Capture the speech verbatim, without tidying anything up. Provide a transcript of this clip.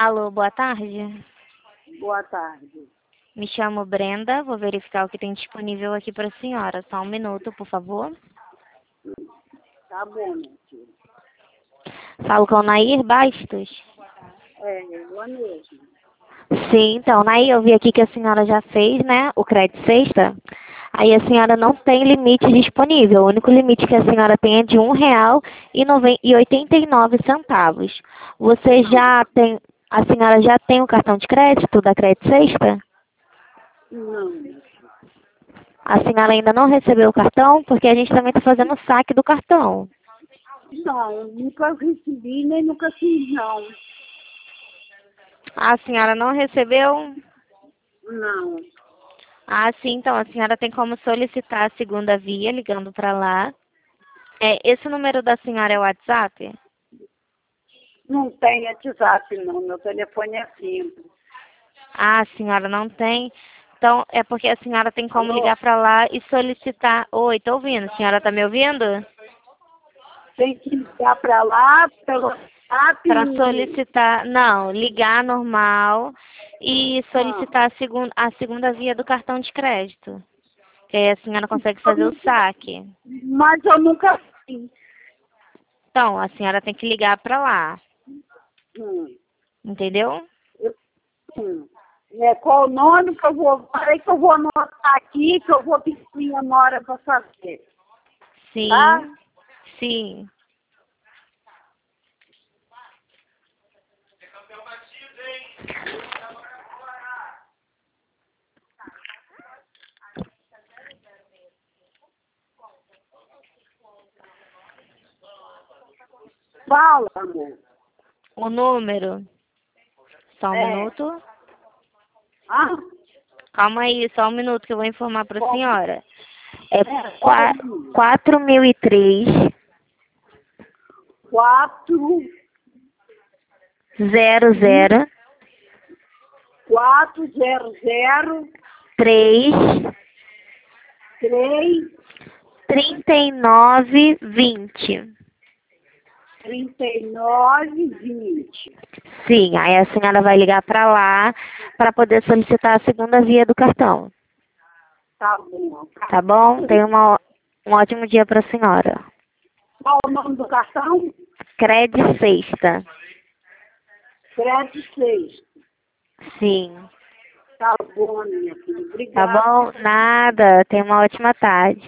Alô, boa tarde. Boa tarde. Me chamo Brenda, vou verificar o que tem disponível aqui para a senhora. Só um minuto, por favor. Tá bom, minha filha. Falo com o Nair Bastos. É, eu mesmo. Sim, então, Nair, eu vi aqui que a senhora já fez, né, o crédito sexta. Aí a senhora não tem limite disponível. O único limite que a senhora tem é de um real e oitenta e nove centavos. Você já tem, a senhora já tem o cartão de crédito da Crédito Sexta? Não, minha filha. A senhora ainda não recebeu o cartão? Porque a gente também está fazendo o saque do cartão. Não, nunca recebi, nem nunca fiz, não. A senhora não recebeu? Não. Ah, sim, então a senhora tem como solicitar a segunda via ligando para lá. É, esse número da senhora é o WhatsApp? Não tem WhatsApp, não. Meu telefone é simples. Ah, a senhora não tem. Então é porque a senhora tem como Alô? ligar para lá e solicitar. Oi, tô ouvindo. A senhora tá me ouvindo? Tem que ligar pra lá, pelo WhatsApp. Para solicitar, não, ligar normal e solicitar a, segun, a segunda via do cartão de crédito. Que aí a senhora consegue fazer o saque. Mas eu nunca fiz. Então, a senhora tem que ligar para lá. Hum. Entendeu? Eu- hum. É, qual o nome que eu vou... Peraí que eu vou anotar aqui, que eu vou pedir minha nora para fazer. Sim, Tá? sim. Fala, amor. O número. Só um É. minuto. Ah, Calma aí, só um minuto que eu vou informar para a qual- senhora. É é, qua- qual- quatro mil e três, quatro, zero zero, quatro, zero, zero, três, três, trinta e nove, vinte. trinta e nove, vinte. Sim, aí a senhora vai ligar para lá para poder solicitar a segunda via do cartão. Tá bom. Tá bom? Tenha uma, um ótimo dia para a senhora. Qual o nome do cartão? Crédito Sexta. Crédito seis. Sim. Tá bom, minha filha. Tá Obrigada. bom? Nada. Tenha uma ótima tarde.